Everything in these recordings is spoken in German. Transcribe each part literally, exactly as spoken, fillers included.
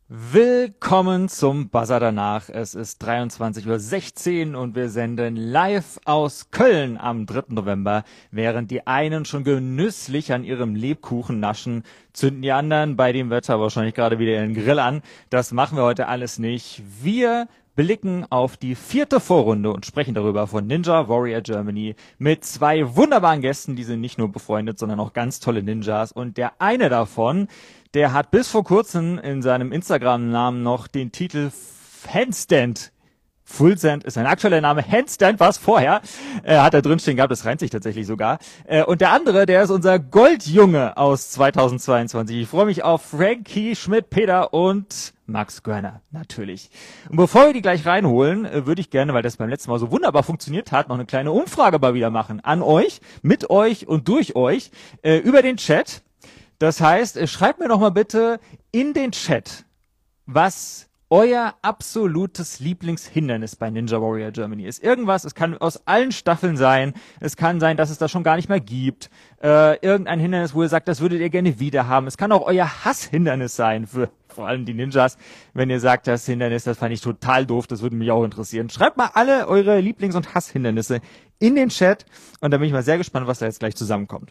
Willkommen zum Buzzer danach. Es ist dreiundzwanzig Uhr sechzehn und wir senden live aus Köln am dritten November. Während die einen schon genüsslich an ihrem Lebkuchen naschen, zünden die anderen bei dem Wetter wahrscheinlich gerade wieder ihren Grill an. Das machen wir heute alles nicht. Wir blicken auf die vierte Vorrunde und sprechen darüber von Ninja Warrior Germany mit zwei wunderbaren Gästen, die sind nicht nur befreundet, sondern auch ganz tolle Ninjas. Und der eine davon, der hat bis vor kurzem in seinem Instagram-Namen noch den Titel Handstand. Fullsend ist sein aktueller Name. Handstand war es vorher. Äh, hat er drinstehen gehabt, das reimt sich tatsächlich sogar. Äh, und der andere, der ist unser Goldjunge aus zweitausendzweiundzwanzig. Ich freue mich auf Frankie Schmidt-Peter und Max Görner, natürlich. Und bevor wir die gleich reinholen, äh, würde ich gerne, weil das beim letzten Mal so wunderbar funktioniert hat, noch eine kleine Umfrage mal wieder machen. An euch, mit euch und durch euch, äh, über den Chat. Das heißt, äh, schreibt mir doch mal bitte in den Chat, was euer absolutes Lieblingshindernis bei Ninja Warrior Germany ist. Irgendwas, es kann aus allen Staffeln sein, es kann sein, dass es das schon gar nicht mehr gibt, äh, irgendein Hindernis, wo ihr sagt, das würdet ihr gerne wieder haben. Es kann auch euer Hasshindernis sein, für vor allem die Ninjas, wenn ihr sagt, das Hindernis, das fand ich total doof, das würde mich auch interessieren. Schreibt mal alle eure Lieblings- und Hasshindernisse in den Chat und da bin ich mal sehr gespannt, was da jetzt gleich zusammenkommt.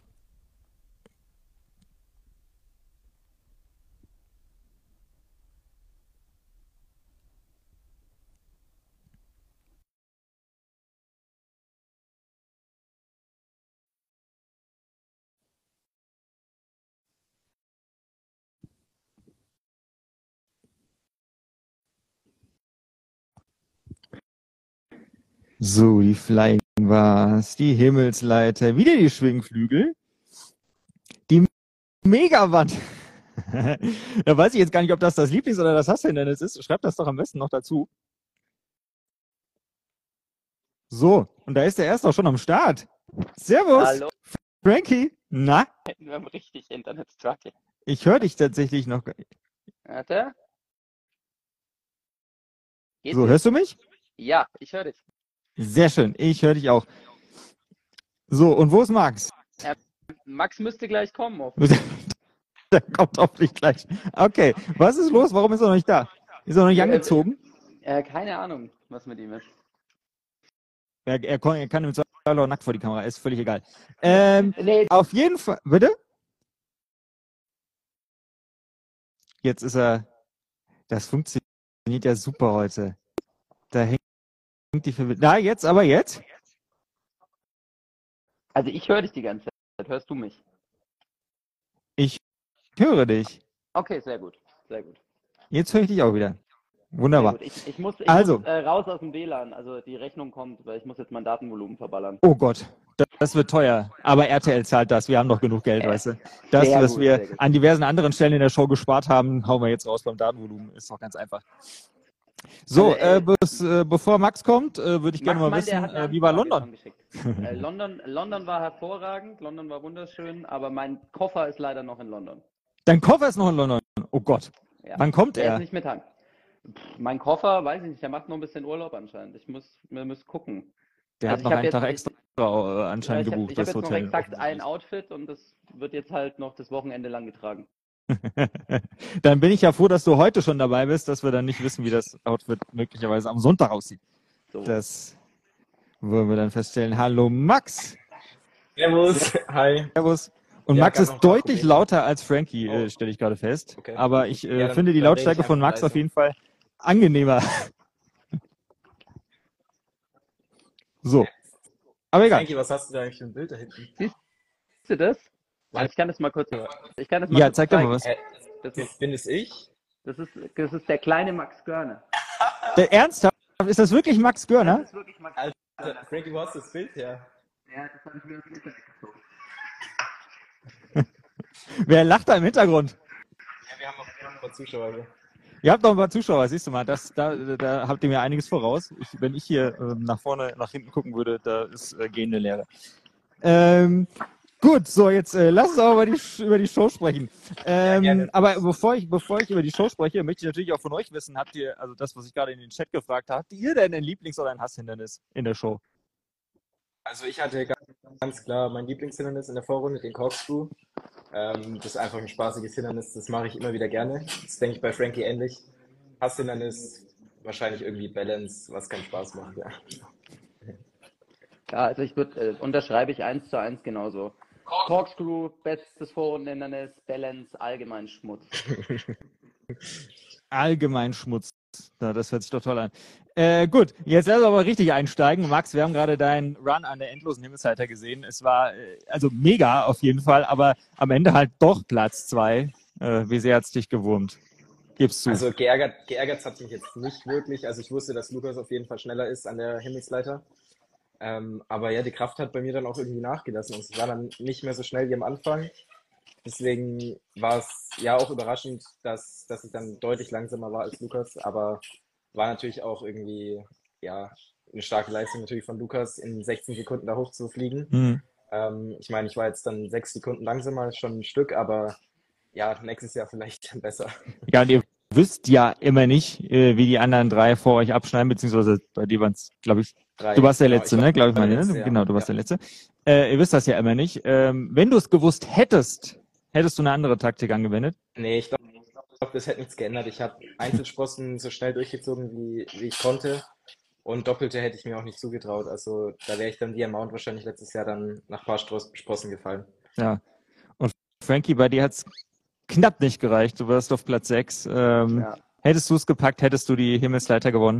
So, die Flying Bars, die Himmelsleiter, wieder die Schwingflügel, die Megawand. Da weiß ich jetzt gar nicht, ob das das Lieblings- oder das Hasshindernis ist. Schreibt das doch am besten noch dazu. So, und da ist der Erste auch schon am Start. Servus, Hallo. Frankie. Na? Wir haben richtig Internet-Struggle. Ich höre dich tatsächlich noch. Warte. Geht So, es? hörst du mich? Ja, ich höre dich. Sehr schön, ich höre dich auch. So, und wo ist Max? Äh, Max müsste gleich kommen. Auf. Der kommt hoffentlich gleich. Okay, was ist los? Warum ist er noch nicht da? Ist er noch nicht Äh, angezogen? Äh, keine Ahnung, was mit ihm ist. Er, er, kann, er kann im Zweifel auch nackt vor die Kamera, ist völlig egal. Ähm, Nee, auf jeden Fall, bitte? Jetzt ist er, das funktioniert ja super heute. Da hängt die Verbindung. Na, jetzt, aber jetzt? also ich höre dich die ganze Zeit. Hörst du mich? Ich höre dich. Okay, sehr gut. Sehr gut. Jetzt höre ich dich auch wieder. Wunderbar. Sehr gut. Ich, ich muss, ich Also. muss äh, raus aus dem W L A N. Also die Rechnung kommt, weil ich muss jetzt mein Datenvolumen verballern. Oh Gott, das, das wird teuer. Aber R T L zahlt das. Wir haben doch genug Geld, Äh, weißt du. Das, sehr was gut, wir sehr gut. an diversen anderen Stellen in der Show gespart haben, hauen wir jetzt raus beim Datenvolumen. Ist doch ganz einfach. So, Also, äh, äh, bis, äh, bevor Max kommt, äh, würde ich gerne mal meinte, er wissen, hat eine äh, wie war Anfrage London? schon geschickt. äh, London? London war hervorragend, London war wunderschön, aber mein Koffer ist leider noch in London. Dein Koffer ist noch in London. Oh Gott. Ja. Wann kommt Der er? ist nicht mit Hand. Pff, mein Koffer, weiß ich nicht, der macht noch ein bisschen Urlaub anscheinend. Ich muss, wir müssen gucken. Der Also hat noch ich hab einen jetzt- Tag extra äh, Ja, anscheinend ich habe gebucht, hab das jetzt noch Hotel. exakt ein Outfit und das wird jetzt halt noch das Wochenende lang getragen. Dann bin ich ja froh, dass du heute schon dabei bist, dass wir dann nicht wissen, wie das Outfit möglicherweise am Sonntag aussieht. So. Das wollen wir dann feststellen. Hallo Max. Servus, hi. Servus. Und Ja, Max gab ist noch ein paar deutlich Probleme. lauter als Frankie, äh, Oh. stelle ich gerade fest. Okay. Aber ich äh, Ja, dann- finde die dann rede ich Lautstärke von einfach Max auf leise. jeden Fall angenehmer. So. Aber egal. Frankie, was hast du da eigentlich für ein Bild da hinten? Siehst du das? Nein. Ich kann das mal kurz. Ich kann das mal Ja, kurz zeig doch mal zeigen. was. Äh, Das ist, bin es ich? das, ist, das ist der kleine Max Görner. Der Ernsthaft? Ist das wirklich Max Görner? Das ist wirklich Max Alter, Görner. Frankie, wo hast du das Bild her? Ja, das habe ich mir aus dem Internet gezogen. Wer lacht da im Hintergrund? Ja, wir haben auch ein paar Zuschauer hier. Ihr habt noch ein paar Zuschauer, siehst du mal. Das, da, da habt ihr mir einiges voraus. Ich, wenn ich hier ähm, nach vorne, nach hinten gucken würde, da ist äh, gehende Leere. Ähm, gut, so jetzt äh, lass uns aber über die, über die Show sprechen. Ähm, Ja, gerne. aber bevor ich, bevor ich über die Show spreche, möchte ich natürlich auch von euch wissen, habt ihr, also das, was ich gerade in den Chat gefragt habe, habt ihr denn ein Lieblings- oder ein Hasshindernis in der Show? Also ich hatte ganz klar mein Lieblingshindernis in der Vorrunde, den Corkscrew. Ähm, das ist einfach ein spaßiges Hindernis, das mache ich immer wieder gerne. Das denke ich bei Frankie ähnlich. Hasshindernis, wahrscheinlich irgendwie Balance, was keinen Spaß macht, ja. Ja, also ich würde, äh, unterschreibe ich eins zu eins genauso. Corkscrew, bestes Vorrundenhindernis, Balance, allgemein Schmutz. Allgemein Schmutz. Ja, das hört sich doch toll an. Äh, gut, jetzt lass uns aber richtig einsteigen. Max, wir haben gerade deinen Run an der endlosen Himmelsleiter gesehen. Es war äh, also mega auf jeden Fall, aber am Ende halt doch Platz zwei. Äh, wie sehr hat es dich gewurmt? Gib's zu. Also geärgert, geärgert hat mich jetzt nicht wirklich. Also ich wusste, dass Lukas auf jeden Fall schneller ist an der Himmelsleiter. Ähm, aber ja, die Kraft hat bei mir dann auch irgendwie nachgelassen. Und es war dann nicht mehr so schnell wie am Anfang. Deswegen war es ja auch überraschend, dass, dass ich dann deutlich langsamer war als Lukas. Aber war natürlich auch irgendwie ja eine starke Leistung natürlich von Lukas, in sechzehn Sekunden da hochzufliegen. Hm. Ähm, ich meine, ich war jetzt dann sechs Sekunden langsamer, ist schon ein Stück, aber ja, nächstes Jahr vielleicht besser. Ja, und ihr wisst ja immer nicht, äh, wie die anderen drei vor euch abschneiden, beziehungsweise bei dir waren es, glaube ich, Drei, du warst der genau, Letzte, ich war ne? Glaube ich der mal, ne? Letzte, ja. Genau, du warst Ja. der Letzte. Äh, ihr wisst das ja immer nicht. Ähm, wenn du es gewusst hättest, hättest du eine andere Taktik angewendet? Nee, ich glaube, das hätte nichts geändert. Ich habe Einzelsprossen so schnell durchgezogen, wie, wie ich konnte. Und Doppelte hätte ich mir auch nicht zugetraut. Also da wäre ich dann wie am Mount wahrscheinlich letztes Jahr dann nach ein paar Stross- Sprossen gefallen. Ja. Und Frankie, bei dir hat es knapp nicht gereicht. Du warst auf Platz sechs. Ähm, Ja. hättest du es gepackt, hättest du die Himmelsleiter gewonnen?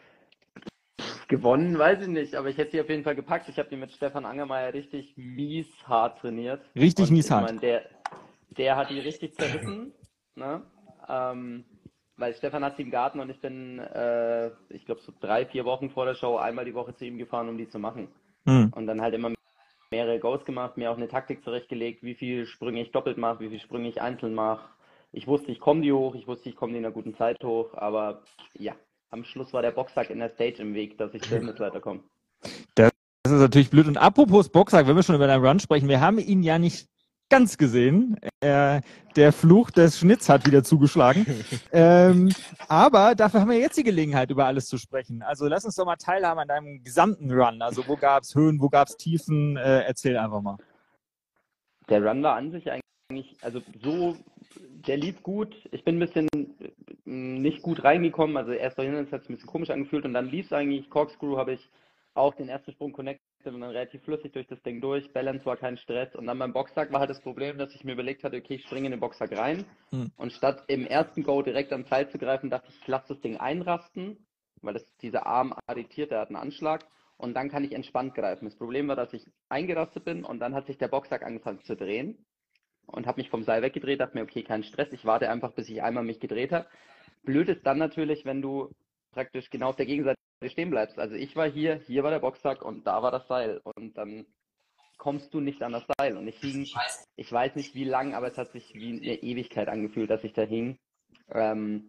Gewonnen, weiß ich nicht, aber ich hätte sie auf jeden Fall gepackt. Ich habe die mit Stefan Angermeier richtig mies hart trainiert. Richtig Und mies ich hart. meine, der, der hat die richtig zerrissen, ne? Ähm, weil Stefan hat sie im Garten und ich bin, äh, ich glaube, so drei, vier Wochen vor der Show einmal die Woche zu ihm gefahren, um die zu machen. Hm. Und dann halt immer mehrere Goes gemacht, mir auch eine Taktik zurechtgelegt, wie viel Sprünge ich doppelt mache, wie viel Sprünge ich einzeln mache. Ich wusste, ich komme die hoch, ich wusste, ich komme die in einer guten Zeit hoch, aber ja, am Schluss war der Boxsack in der Stage im Weg, dass ich zur Himmelsleiter komme. Das ist natürlich blöd. Und apropos Boxsack, wenn wir schon über deinen Run sprechen, wir haben ihn ja nicht ganz gesehen. Äh, der Fluch des Schnitts hat wieder zugeschlagen. ähm, aber dafür haben wir jetzt die Gelegenheit, über alles zu sprechen. Also lass uns doch mal teilhaben an deinem gesamten Run. Also wo gab es Höhen, wo gab es Tiefen? Äh, erzähl einfach mal. Der Run war an sich eigentlich, also so, der lief gut. Ich bin ein bisschen nicht gut reingekommen. Also erst dahin hat es ein bisschen komisch angefühlt und dann lief es eigentlich. Corkscrew habe ich auch den ersten Sprung connected und dann relativ flüssig durch das Ding durch. Balance war kein Stress. Und dann beim Boxsack war halt das Problem, dass ich mir überlegt hatte, okay, ich springe in den Boxsack rein. Hm. Und statt im ersten Go direkt am Seil zu greifen, dachte ich, ich lasse das Ding einrasten, weil das dieser Arm arretiert, der hat einen Anschlag. Und dann kann ich entspannt greifen. Das Problem war, dass ich eingerastet bin und dann hat sich der Boxsack angefangen zu drehen und habe mich vom Seil weggedreht, dachte mir, okay, kein Stress, ich warte einfach, bis ich einmal mich gedreht habe. Blöd ist dann natürlich, wenn du praktisch genau auf der Gegenseite stehen bleibst. Also ich war hier, hier war der Boxsack und da war das Seil und dann kommst du nicht an das Seil. Und ich hing, ich weiß nicht wie lang, aber es hat sich wie eine Ewigkeit angefühlt, dass ich da hing. Ähm,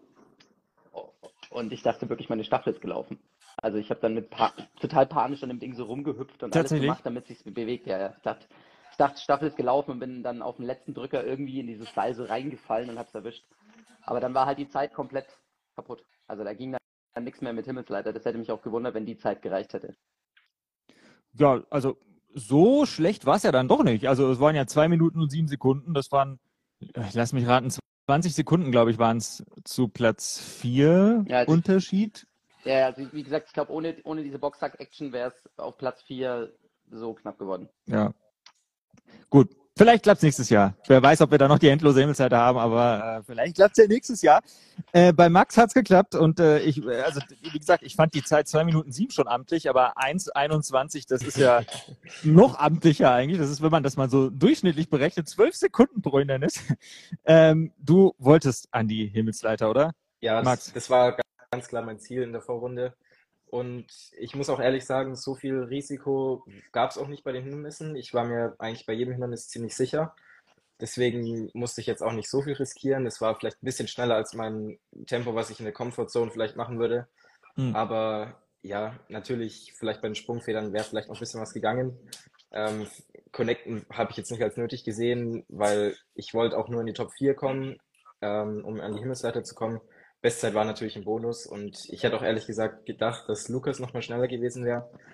und ich dachte wirklich, meine Staffel ist gelaufen. Also ich habe dann mit pa total panisch an dem Ding so rumgehüpft und alles gemacht, damit es sich bewegt. Ja, ja. Ich dachte, ich dachte, Staffel ist gelaufen und bin dann auf den letzten Drücker irgendwie in dieses Seil so reingefallen und hab's erwischt. Aber dann war halt die Zeit komplett kaputt. Also da ging dann nichts mehr mit Himmelsleiter. Das hätte mich auch gewundert, wenn die Zeit gereicht hätte. Ja, also so schlecht war es ja dann doch nicht. Also es waren ja zwei Minuten und sieben Sekunden. Das waren, lass mich raten, zwanzig Sekunden, glaube ich, waren es zu Platz vier ja, also Unterschied. Ich, ja, also wie gesagt, ich glaube, ohne, ohne diese Boxsack-Action wäre es auf Platz vier so knapp geworden. Ja. Gut, vielleicht klappt es nächstes Jahr. Wer weiß, ob wir da noch die endlose Himmelsleiter haben, aber äh, vielleicht klappt es ja nächstes Jahr. Äh, bei Max hat es geklappt und äh, ich, also wie gesagt, ich fand die Zeit zwei Minuten sieben schon amtlich, aber eins einundzwanzig, das ist ja noch amtlicher eigentlich. Das ist, wenn man das mal so durchschnittlich berechnet, zwölf Sekunden pro Hindernis. Ähm, du wolltest an die Himmelsleiter, oder? Ja, Max. das, das war ganz klar mein Ziel in der Vorrunde. Und ich muss auch ehrlich sagen, so viel Risiko gab es auch nicht bei den Hindernissen. Ich war mir eigentlich bei jedem Hindernis ziemlich sicher. Deswegen musste ich jetzt auch nicht so viel riskieren. Es war vielleicht ein bisschen schneller als mein Tempo, was ich in der Comfortzone vielleicht machen würde. Hm. Aber ja, natürlich, vielleicht bei den Sprungfedern wäre vielleicht noch ein bisschen was gegangen. Ähm, Connecten habe ich jetzt nicht als nötig gesehen, weil ich wollte auch nur in die Top vier kommen, ähm, um an die Himmelsleiter zu kommen. Bestzeit war natürlich ein Bonus und ich hätte auch ehrlich gesagt gedacht, dass Lukas noch mal schneller gewesen wäre.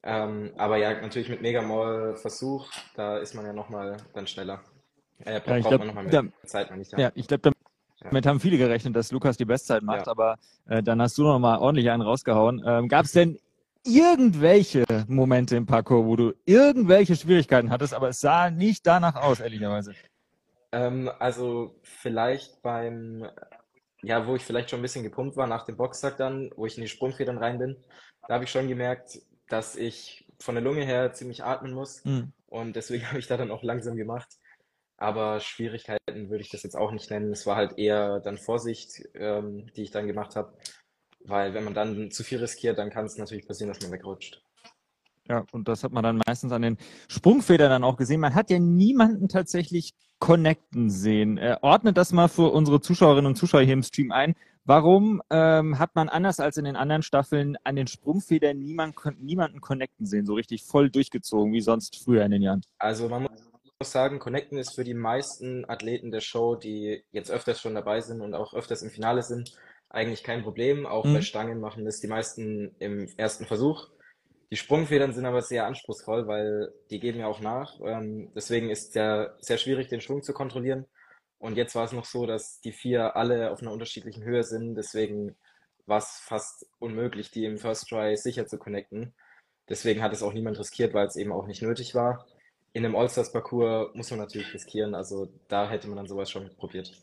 Ähm, aber ja, natürlich mit Megamall Versuch, da ist man ja nochmal dann schneller. Äh, Ja, bra- ich braucht glaube, man nochmal mehr da, Zeit, meine ich, ja. ja, ich glaube, Ja, damit haben viele gerechnet, dass Lukas die Bestzeit macht, ja. aber äh, dann hast du noch mal ordentlich einen rausgehauen. Ähm, Gab es denn irgendwelche Momente im Parcours, wo du irgendwelche Schwierigkeiten hattest, aber es sah nicht danach aus, ehrlicherweise? Ähm, also vielleicht beim, ja, wo ich vielleicht schon ein bisschen gepumpt war nach dem Boxsack dann, wo ich in die Sprungfedern rein bin, da habe ich schon gemerkt, dass ich von der Lunge her ziemlich atmen muss Hm. und deswegen habe ich da dann auch langsam gemacht. Aber Schwierigkeiten würde ich das jetzt auch nicht nennen. Es war halt eher dann Vorsicht, ähm, die ich dann gemacht habe, weil wenn man dann zu viel riskiert, dann kann es natürlich passieren, dass man wegrutscht. Ja, und das hat man dann meistens an den Sprungfedern dann auch gesehen. Man hat ja niemanden tatsächlich connecten sehen. Äh, ordnet das mal für unsere Zuschauerinnen und Zuschauer hier im Stream ein. Warum ähm, hat man anders als in den anderen Staffeln an den Sprungfedern niemand, niemanden connecten sehen, so richtig voll durchgezogen wie sonst früher in den Jahren? Also man muss sagen, Connecten ist für die meisten Athleten der Show, die jetzt öfters schon dabei sind und auch öfters im Finale sind, eigentlich kein Problem. Auch bei Hm? Stangen machen das die meisten im ersten Versuch. Die Sprungfedern sind aber sehr anspruchsvoll, weil die geben ja auch nach. Ähm, deswegen ist ja sehr schwierig, den Schwung zu kontrollieren. Und jetzt war es noch so, dass die vier alle auf einer unterschiedlichen Höhe sind. Deswegen war es fast unmöglich, die im First Try sicher zu connecten. Deswegen hat es auch niemand riskiert, weil es eben auch nicht nötig war. In einem All-Stars-Parcours muss man natürlich riskieren. Also da hätte man dann sowas schon probiert.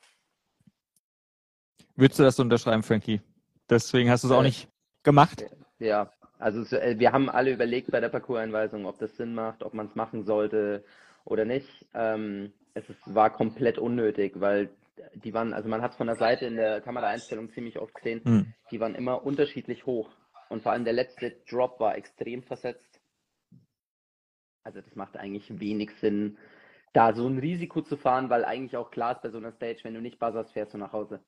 Würdest du das so unterschreiben, Frankie? Deswegen hast du es auch Äh, nicht gemacht? ja, also es, äh, wir haben alle überlegt bei der Parcours-Einweisung, ob das Sinn macht, ob man es machen sollte oder nicht. Ähm, es ist, war komplett unnötig, weil die waren, also man hat es von der Seite in der Kameraeinstellung ziemlich oft gesehen, Hm. die waren immer unterschiedlich hoch. Und vor allem der letzte Drop war extrem versetzt. Also das macht eigentlich wenig Sinn, da so ein Risiko zu fahren, weil eigentlich auch klar ist bei so einer Stage, wenn du nicht buzzerst, fährst du nach Hause.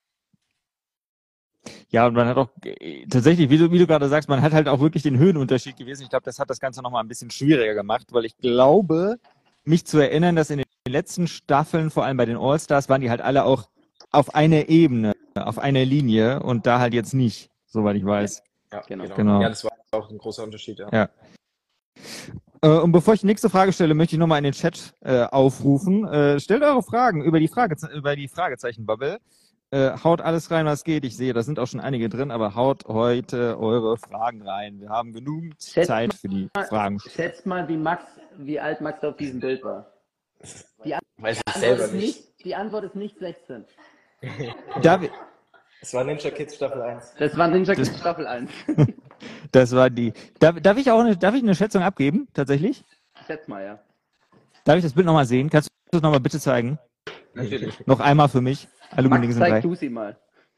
Ja, und man hat auch äh, tatsächlich, wie du, wie du gerade sagst, man hat halt auch wirklich den Höhenunterschied gewesen. Ich glaube, das hat das Ganze nochmal ein bisschen schwieriger gemacht, weil ich glaube, mich zu erinnern, dass in den letzten Staffeln, vor allem bei den All-Stars, waren die halt alle auch auf einer Ebene, auf einer Linie und da halt jetzt nicht, soweit ich Ja, weiß. Ja, genau. genau. Genau. Ja, das war auch ein großer Unterschied, ja. Ja. Äh, und bevor ich die nächste Frage stelle, möchte ich nochmal in den Chat äh, aufrufen. Äh, stellt eure Fragen über die, Frage, über die Fragezeichen-Bubble. Äh, haut alles rein, was geht. Ich sehe, da sind auch schon einige drin, aber haut heute eure Fragen rein. Wir haben genügend Schätzt Zeit für die Fragen. Schätzt mal, wie Max, wie alt Max auf diesem Bild war. Die Weiß ich Antwort selber ist nicht. nicht, die Antwort ist nicht sechzehn. David, Es war Ninja Kids Staffel eins. Das war Ninja Kids Staffel eins. das war die. Darf, darf ich auch eine, darf ich eine Schätzung abgeben, tatsächlich? Schätz mal, ja. Darf ich das Bild nochmal sehen? Kannst du das nochmal bitte zeigen? Natürlich. Noch einmal für mich. Aluminium Max, sind drei. zeig du sie mal.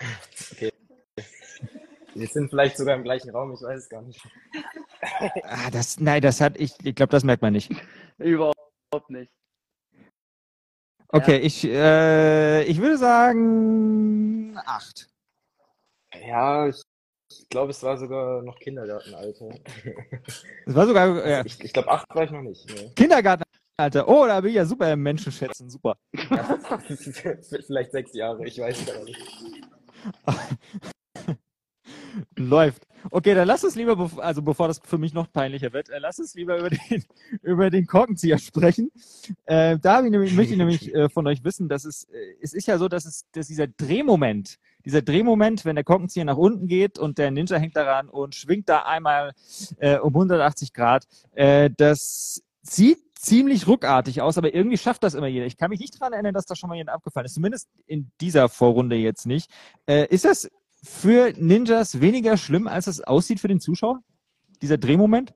Wir sind vielleicht sogar im gleichen Raum, ich weiß es gar nicht. Ah, das, nein, das hat, ich, ich glaube, das merkt man nicht. Überhaupt nicht. Okay, ich, äh, ich würde sagen acht. Ja, ich, ich glaube, es war sogar noch Kindergartenalter. Es war sogar äh, Ich, ich glaube, acht war ich noch nicht. Nee. Kindergartenalter. Oh, da bin ich ja super im Menschenschätzen. Super. Ja, vielleicht sechs Jahre, ich weiß es gar nicht. Läuft. Okay, dann lass uns lieber, bev- also bevor das für mich noch peinlicher wird, äh, lass uns lieber über den, über den Korkenzieher sprechen. Äh, da hab ich nämlich, möchte ich nämlich äh, von euch wissen, dass es, äh, es ist ja so, dass es, dass dieser Drehmoment, dieser Drehmoment, wenn der Korkenzieher nach unten geht und der Ninja hängt daran und schwingt da einmal äh, um hundertachtzig Grad, äh, das sieht ziemlich ruckartig aus, aber irgendwie schafft das immer jeder. Ich kann mich nicht daran erinnern, dass da schon mal jemand abgefallen ist, zumindest in dieser Vorrunde jetzt nicht. Äh, ist das für Ninjas weniger schlimm, als es aussieht für den Zuschauer? Dieser Drehmoment?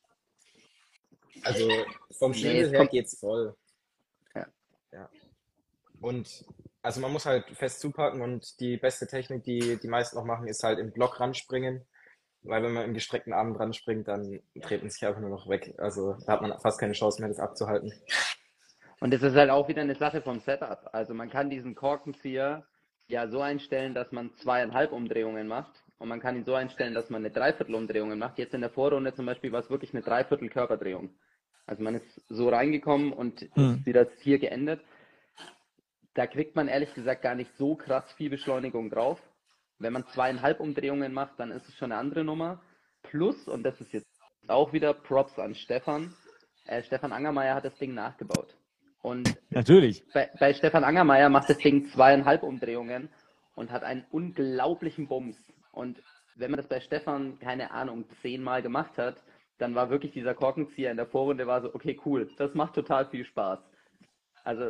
Also vom Nee, Schwindel es her kommt- geht's voll. Ja. Ja. Und also man muss halt fest zupacken und die beste Technik, die die meisten noch machen, ist halt im Block ranspringen. Weil wenn man im gestreckten Arm dran springt, dann dreht man sich einfach nur noch weg. Also da hat man fast keine Chance mehr, das abzuhalten. Und es ist halt auch wieder eine Sache vom Setup. Also man kann diesen Korkenzieher ja so einstellen, dass man zweieinhalb Umdrehungen macht. Und man kann ihn so einstellen, dass man eine Dreiviertel-Umdrehung macht. Jetzt in der Vorrunde zum Beispiel war es wirklich eine Dreiviertel-Körperdrehung. Also man ist so reingekommen und Hm. ist wieder hier geendet. Da kriegt man ehrlich gesagt gar nicht so krass viel Beschleunigung drauf. Wenn man zweieinhalb Umdrehungen macht, dann ist es schon eine andere Nummer. Plus, und das ist jetzt auch wieder Props an Stefan. Äh, Stefan Angermeier hat das Ding nachgebaut. Und Natürlich. bei, bei Stefan Angermeier macht das Ding zweieinhalb Umdrehungen und hat einen unglaublichen Bums. Und wenn man das bei Stefan, keine Ahnung, zehnmal gemacht hat, dann war wirklich dieser Korkenzieher in der Vorrunde war so, okay, cool, das macht total viel Spaß. Also,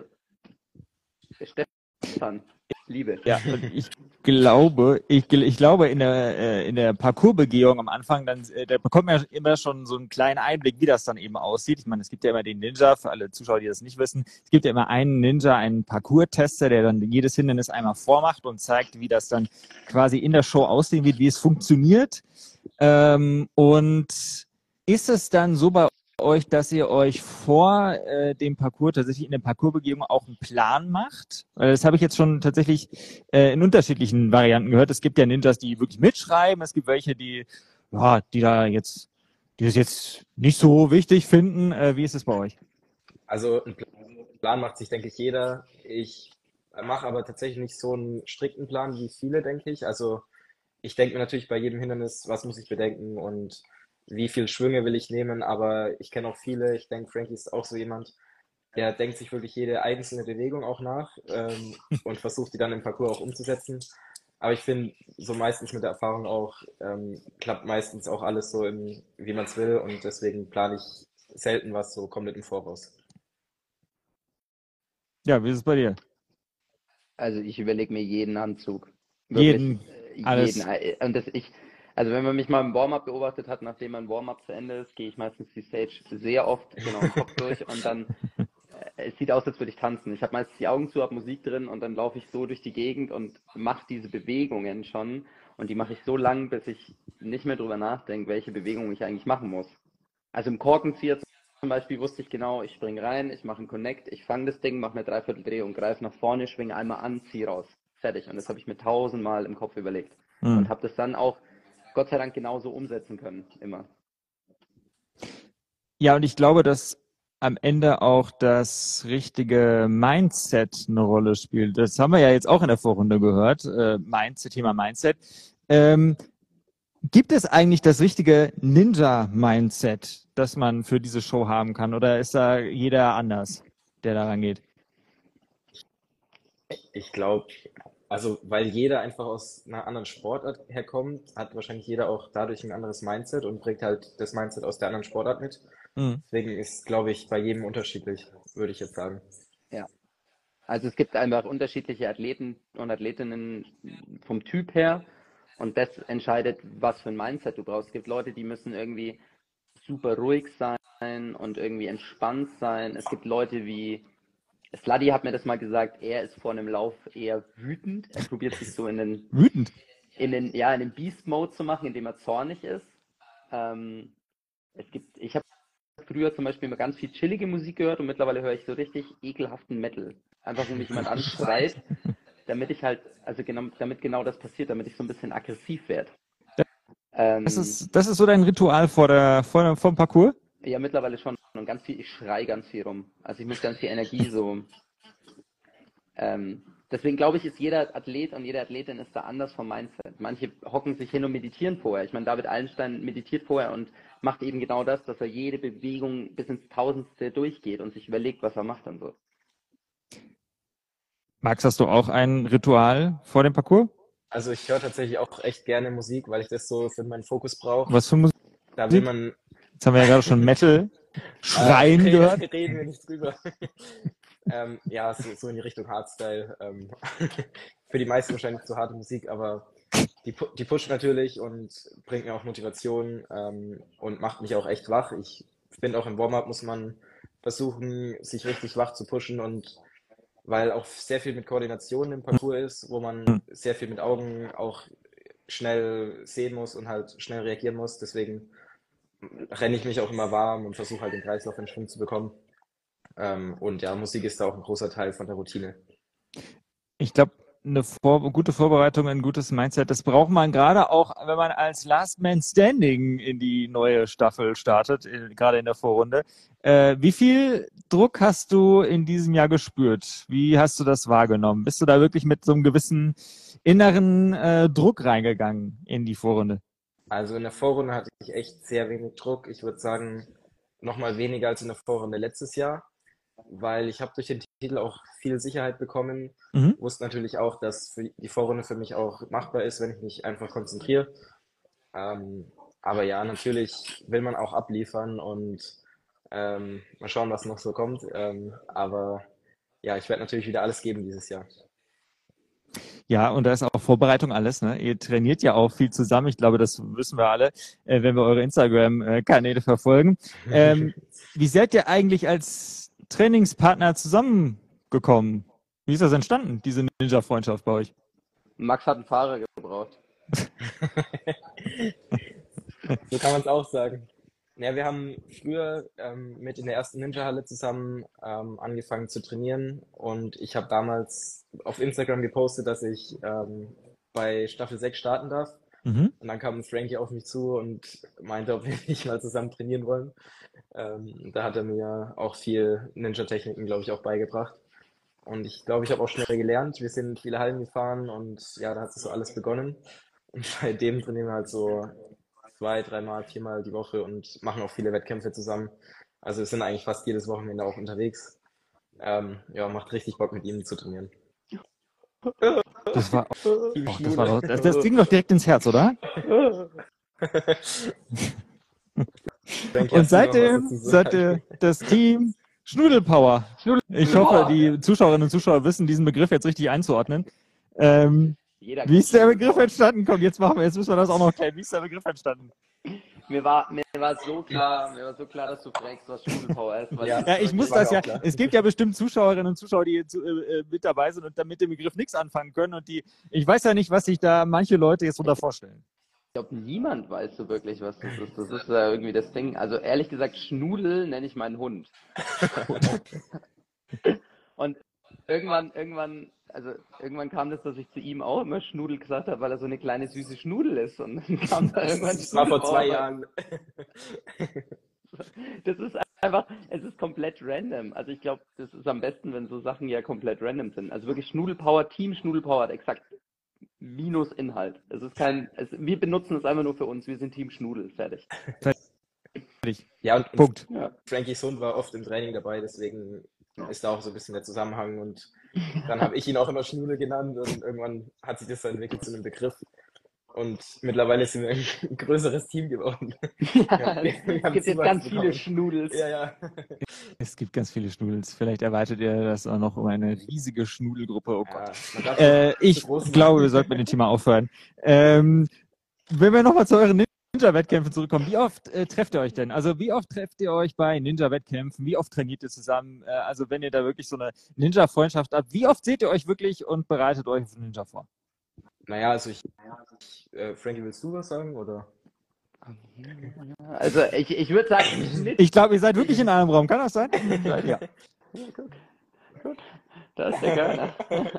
Stefan, Liebe. Ja, und ich glaube, ich, ich glaube in der äh, in der Parcoursbegehung am Anfang, dann äh, da bekommt man ja immer schon so einen kleinen Einblick, wie das dann eben aussieht. Ich meine, es gibt ja immer den Ninja, für alle Zuschauer, die das nicht wissen, es gibt ja immer einen Ninja, einen Parcours-Tester, der dann jedes Hindernis einmal vormacht und zeigt, wie das dann quasi in der Show aussehen wird, wie es funktioniert. Ähm, und ist es dann so bei euch, dass ihr euch vor äh, dem Parcours tatsächlich in der Parcoursbegehung auch einen Plan macht? Weil das habe ich jetzt schon tatsächlich äh, in unterschiedlichen Varianten gehört. Es gibt ja Ninjas, die wirklich mitschreiben. Es gibt welche, die, ja, die da jetzt, die das jetzt nicht so wichtig finden. Äh, wie ist es bei euch? Also einen Plan macht sich, denke ich, jeder. Ich mache aber tatsächlich nicht so einen strikten Plan wie viele, denke ich. Also ich denke mir natürlich bei jedem Hindernis, was muss ich bedenken und wie viel Schwünge will ich nehmen, aber ich kenne auch viele, ich denke, Frankie ist auch so jemand, der denkt sich wirklich jede einzelne Bewegung auch nach ähm, und versucht die dann im Parcours auch umzusetzen. Aber ich finde, so meistens mit der Erfahrung auch, ähm, klappt meistens auch alles so, im, wie man es will und deswegen plane ich selten was so komplett im Voraus. Ja, wie ist es bei dir? Also ich überlege mir jeden Anzug. Wirklich, Jeden, äh, alles. jeden. Äh, Und das ich, also wenn man mich mal im Warm-up beobachtet hat, nachdem mein Warm-up zu Ende ist, gehe ich meistens die Stage sehr oft genau im Kopf durch und dann äh, es sieht aus, als würde ich tanzen. Ich habe meistens die Augen zu, habe Musik drin und dann laufe ich so durch die Gegend und mache diese Bewegungen schon und die mache ich so lang, bis ich nicht mehr drüber nachdenke, welche Bewegung ich eigentlich machen muss. Also im Korkenzieher zum Beispiel wusste ich genau, ich springe rein, ich mache einen Connect, ich fange das Ding, mache eine Dreivierteldrehung, greife nach vorne, schwinge einmal an, ziehe raus. Fertig. Und das habe ich mir tausendmal im Kopf überlegt. Hm. Und habe das dann auch, Gott sei Dank, genauso umsetzen können, immer. Ja, und ich glaube, dass am Ende auch das richtige Mindset eine Rolle spielt. Das haben wir ja jetzt auch in der Vorrunde gehört, äh, Mindset, Thema Mindset. Ähm, gibt es eigentlich das richtige Ninja-Mindset, das man für diese Show haben kann? Oder ist da jeder anders, der da rangeht? Ich glaube, also weil jeder einfach aus einer anderen Sportart herkommt, hat wahrscheinlich jeder auch dadurch ein anderes Mindset und bringt halt das Mindset aus der anderen Sportart mit. Hm. Deswegen ist, glaube ich, bei jedem unterschiedlich, würde ich jetzt sagen. Ja. Also es gibt einfach unterschiedliche Athleten und Athletinnen vom Typ her und das entscheidet, was für ein Mindset du brauchst. Es gibt Leute, die müssen irgendwie super ruhig sein und irgendwie entspannt sein. Es gibt Leute wie Sluddy hat mir das mal gesagt, er ist vor einem Lauf eher wütend. Er probiert sich so in den, Wütend? in den, ja, in den Beast-Mode zu machen, indem er zornig ist. Ähm, es gibt, ich habe früher zum Beispiel immer ganz viel chillige Musik gehört und mittlerweile höre ich so richtig ekelhaften Metal. Einfach, wenn mich jemand anschreit, damit ich halt, also genau, damit genau das passiert, damit ich so ein bisschen aggressiv werde. Ähm, Das ist, das ist so dein Ritual vor der, vor der, vom Parcours? ja, mittlerweile schon. Und ganz viel, ich schrei ganz viel rum. Also ich muss ganz viel Energie so. Ähm, deswegen glaube ich, ist jeder Athlet und jede Athletin ist da anders vom Mindset. Manche hocken sich hin und meditieren vorher. Ich meine, David Allenstein meditiert vorher und macht eben genau das, dass er jede Bewegung bis ins Tausendste durchgeht und sich überlegt, was er macht und so. Max, hast du auch ein Ritual vor dem Parcours? Also ich höre tatsächlich auch echt gerne Musik, weil ich das so für meinen Fokus brauche. Was für Musik? Da will man... Jetzt haben wir ja gerade schon Metal schreien äh, gehört. Reden, reden wir nicht drüber. ähm, ja, so, so in die Richtung Hardstyle. Ähm, für die meisten wahrscheinlich zu harte Musik, aber die, die pusht natürlich und bringt mir auch Motivation ähm, und macht mich auch echt wach. Ich finde auch im Warm-up muss man versuchen, sich richtig wach zu pushen und weil auch sehr viel mit Koordination im Parcours ist, wo man sehr viel mit Augen auch schnell sehen muss und halt schnell reagieren muss. Deswegen renne ich mich auch immer warm und versuche halt den Kreislauf in Schwung zu bekommen. Ähm, und ja, Musik ist da auch ein großer Teil von der Routine. Ich glaube, eine vor gute Vorbereitung, ein gutes Mindset, das braucht man gerade auch, wenn man als Last Man Standing in die neue Staffel startet, äh, gerade in der Vorrunde. Äh, wie viel Druck hast du in diesem Jahr gespürt? Wie hast du das wahrgenommen? Bist du da wirklich mit so einem gewissen inneren äh, Druck reingegangen in die Vorrunde? Also in der Vorrunde hatte ich echt sehr wenig Druck. Ich würde sagen, nochmal weniger als in der Vorrunde letztes Jahr, weil ich habe durch den Titel auch viel Sicherheit bekommen. Mhm. Wusste natürlich auch, dass für die Vorrunde für mich auch machbar ist, wenn ich mich einfach konzentriere. Ähm, aber ja, natürlich will man auch abliefern und ähm, mal schauen, was noch so kommt. Ähm, aber ja, ich werde natürlich wieder alles geben dieses Jahr. Ja, und da ist auch Vorbereitung alles, ne? Ihr trainiert ja auch viel zusammen. Ich glaube, das wissen wir alle, äh, wenn wir eure Instagram-Kanäle verfolgen. Ähm, wie seid ihr eigentlich als Trainingspartner zusammengekommen? Wie ist das entstanden, diese Ninja-Freundschaft bei euch? Max hat einen Fahrer gebraucht. So kann man es auch sagen. Ja, wir haben früher ähm, mit in der ersten Ninja-Halle zusammen ähm, angefangen zu trainieren und ich habe damals auf Instagram gepostet, dass ich ähm, bei Staffel sechs starten darf. Mhm. Und dann kam Frankie auf mich zu und meinte, ob wir nicht mal zusammen trainieren wollen. Ähm, da hat er mir auch viel Ninja-Techniken, glaube ich, auch beigebracht. Und ich glaube, ich habe auch schnell gelernt. Wir sind viele Hallen gefahren und ja, da hat es so alles begonnen. Und seitdem trainieren wir halt so zwei, dreimal, viermal die Woche und machen auch viele Wettkämpfe zusammen. Also wir sind eigentlich fast jedes Wochenende auch unterwegs. Ähm, ja, macht richtig Bock mit ihm zu trainieren. Das war, Team oh, das war Schnude. doch, das, das ging doch direkt ins Herz, oder? Frankie, Und hast du noch was seitdem dazu zu seid ihr sagen? das Team Schnudelpower. Ich hoffe, die Zuschauerinnen und Zuschauer wissen, diesen Begriff jetzt richtig einzuordnen. Ähm, Jeder wie ist der kennt Begriff Schnudelpower. entstanden? Komm, jetzt machen wir, jetzt müssen wir das auch noch klären. Wie ist der Begriff entstanden? Mir war, mir war so klar, mir war so klar, dass du fragst, was Schnudelpower ist. Weil Ja. das Ja, ist ich muss wirklich- das mir ja. auch klar. Es gibt ja bestimmt Zuschauerinnen und Zuschauer, die jetzt, äh, äh, mit dabei sind und dann mit dem Begriff nichts anfangen können. Und die, ich weiß ja nicht, was sich da manche Leute jetzt unter vorstellen. Ich glaube, niemand weiß so wirklich, was das ist. Das ist ja irgendwie das Ding. Also ehrlich gesagt, Schnudel nenne ich meinen Hund. Und irgendwann, irgendwann, also irgendwann kam das, dass ich zu ihm auch immer Schnudel gesagt habe, weil er so eine kleine süße Schnudel ist. Und dann kam da irgendwann Das war vor zwei Schnudelpower. Jahren. Das ist einfach, es ist komplett random. Also ich glaube, das ist am besten, wenn so Sachen ja komplett random sind. Also wirklich Schnudelpower, Team Schnudelpower hat exakt minus Inhalt. Es ist kein, es, wir benutzen es einfach nur für uns. Wir sind Team Schnudel, fertig. Ja, und, und Punkt. Ja. Frankies Hund war oft im Training dabei, deswegen ist da auch so ein bisschen der Zusammenhang. Und dann habe ich ihn auch immer Schnude genannt und irgendwann hat sich das dann entwickelt zu einem Begriff. Und mittlerweile sind wir ein größeres Team geworden. Ja, wir- wir es haben gibt jetzt Zuwachs ganz viele bekommen. Schnudels. Ja, ja. Es gibt ganz viele Schnudels. Vielleicht erweitert ihr das auch noch um eine riesige Schnudelgruppe. Oh Gott. ja man darf Äh, nicht ich zu groß machen. glaube, wir sollten mit dem Thema aufhören. Ähm, wenn wir nochmal zu euren Ninja-Wettkämpfen zurückkommen, wie oft äh, trefft ihr euch denn? Also wie oft trefft ihr euch bei Ninja-Wettkämpfen? Wie oft trainiert ihr zusammen? Äh, also wenn ihr da wirklich so eine Ninja-Freundschaft habt, wie oft seht ihr euch wirklich und bereitet euch auf Ninja vor? Naja, also ich, ich äh, Frankie, willst du was sagen? Oder? Also ich, ich würde sagen, im Schnitt. Ich glaube, ihr seid wirklich in einem Raum. Kann das sein? Ja. Ja, guck, guck. Da ist der Görner.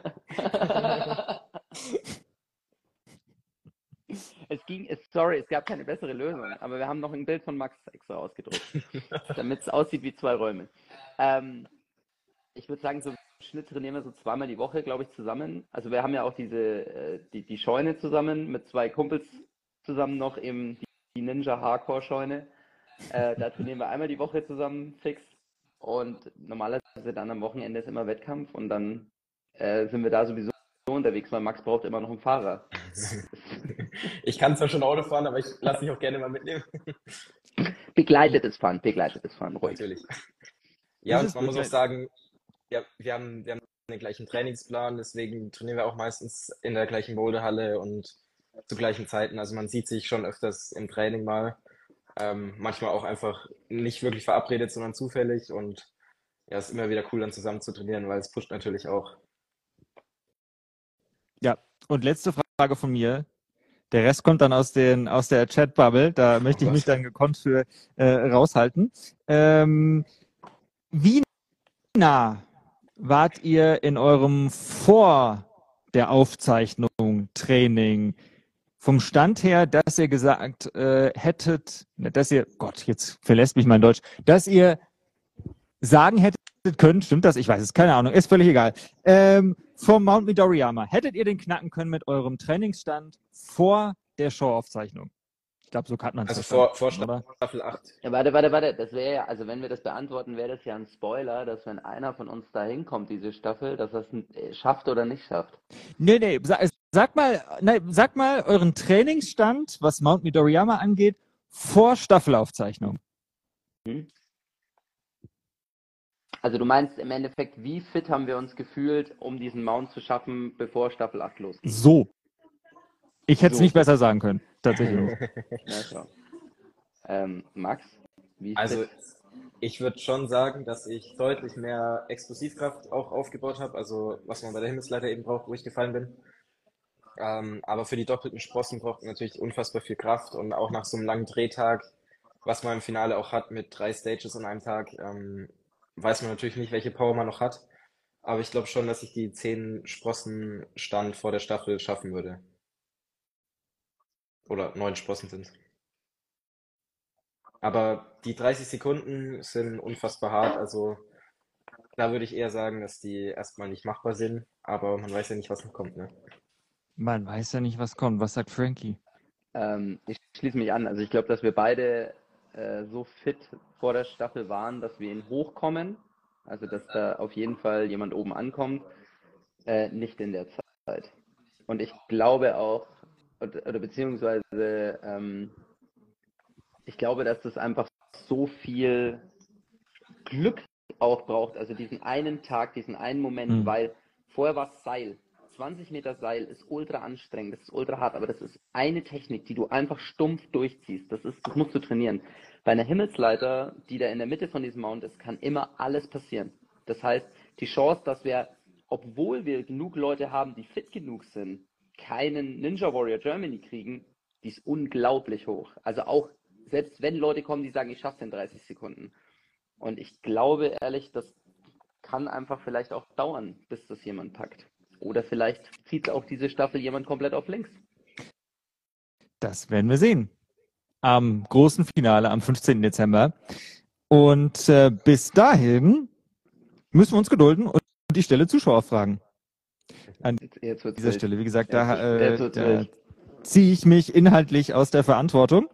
Es ging, es, sorry, es gab keine bessere Lösung, aber wir haben noch ein Bild von Max extra ausgedruckt, damit es aussieht wie zwei Räume. Ähm, ich würde sagen, so im Schnitt trainieren wir so zweimal die Woche, glaube ich, zusammen. Also wir haben ja auch diese, äh, die, die Scheune zusammen mit zwei Kumpels zusammen noch, eben die, die Ninja Hardcore Scheune. Äh, da trainieren wir einmal die Woche zusammen fix und normalerweise dann am Wochenende ist immer Wettkampf und dann äh, sind wir da sowieso unterwegs, weil Max braucht immer noch einen Fahrer. Ich kann zwar schon Auto fahren, aber ich lasse mich auch gerne mal mitnehmen. Begleitetes Fahren, begleitetes Fahren, ruhig. Natürlich. Ja, Das und ist man muss auch begleitet. sagen, ja, wir haben, wir haben den gleichen Trainingsplan, deswegen trainieren wir auch meistens in der gleichen Boulderhalle und zu gleichen Zeiten. Also man sieht sich schon öfters im Training mal. Ähm, manchmal auch einfach nicht wirklich verabredet, sondern zufällig. Und ja, es ist immer wieder cool, dann zusammen zu trainieren, weil es pusht natürlich auch. Ja, und letzte Frage von mir. Der Rest kommt dann aus, den, aus der Chat-Bubble. Da möchte ich mich dann gekonnt für äh, raushalten. Ähm, wie nah wart ihr in eurem vor der Aufzeichnung Training vom Stand her, dass ihr gesagt äh, hättet, dass ihr, Gott, jetzt verlässt mich mein Deutsch, dass ihr sagen hättet können, stimmt das? Ich weiß es, keine Ahnung, ist völlig egal. Ähm, vom Mount Midoriyama, hättet ihr den knacken können mit eurem Trainingsstand vor der Showaufzeichnung? glaube, so kann man es Also vor, vor Staffel acht. Ja, warte, warte, warte. Das wäre ja, also wenn wir das beantworten, wäre das ja ein Spoiler, dass wenn einer von uns da hinkommt, diese Staffel, dass er es n- schafft oder nicht schafft. Nee, nee, sag, sag mal, nein, sag mal euren Trainingsstand, was Mount Midoriyama angeht, vor Staffelaufzeichnung. Hm? Also du meinst im Endeffekt, wie fit haben wir uns gefühlt, um diesen Mount zu schaffen, bevor Staffel acht losgeht? So. Ich hätte es So. nicht besser sagen können, tatsächlich. Ja, so. ähm, Max, wie Also fit? ich würde schon sagen, dass ich deutlich mehr Explosivkraft auch aufgebaut habe, also was man bei der Himmelsleiter eben braucht, wo ich gefallen bin. Ähm, aber für die doppelten Sprossen braucht man natürlich unfassbar viel Kraft und auch nach so einem langen Drehtag, was man im Finale auch hat mit drei Stages an einem Tag, ähm, weiß man natürlich nicht, welche Power man noch hat. Aber ich glaube schon, dass ich die zehn Sprossen Stand vor der Staffel schaffen würde. Oder neun Sprossen sind. Aber die dreißig Sekunden sind unfassbar hart. Also da würde ich eher sagen, dass die erstmal nicht machbar sind. Aber man weiß ja nicht, was noch kommt, ne? Man weiß ja nicht, was kommt. Was sagt Frankie? Ähm, ich schließe mich an. Also ich glaube, dass wir beide äh, so fit vor der Staffel waren, dass wir ihn hochkommen. Also dass da auf jeden Fall jemand oben ankommt. Äh, nicht in der Zeit. Und ich glaube auch, oder, oder beziehungsweise ähm, ich glaube, dass das einfach so viel Glück auch braucht, also diesen einen Tag, diesen einen Moment, Mhm. weil vorher war es Seil. zwanzig Meter Seil ist ultra anstrengend, das ist ultra hart, aber das ist eine Technik, die du einfach stumpf durchziehst. Das ist, das musst du trainieren. Bei einer Himmelsleiter, die da in der Mitte von diesem Mount ist, kann immer alles passieren. Das heißt, die Chance, dass wir, obwohl wir genug Leute haben, die fit genug sind, keinen Ninja Warrior Germany kriegen, die ist unglaublich hoch. Also auch, selbst wenn Leute kommen, die sagen, ich schaffe es in dreißig Sekunden. Und ich glaube ehrlich, das kann einfach vielleicht auch dauern, bis das jemand packt. Oder vielleicht zieht auch diese Staffel jemand komplett auf links. Das werden wir sehen. Am großen Finale am fünfzehnten Dezember. Und äh, bis dahin müssen wir uns gedulden und die Stelle Zuschauer fragen. An Jetzt, jetzt wird's dieser wild. Stelle, wie gesagt, Jetzt, da, jetzt äh, wird's da wild. ziehe ich mich inhaltlich aus der Verantwortung.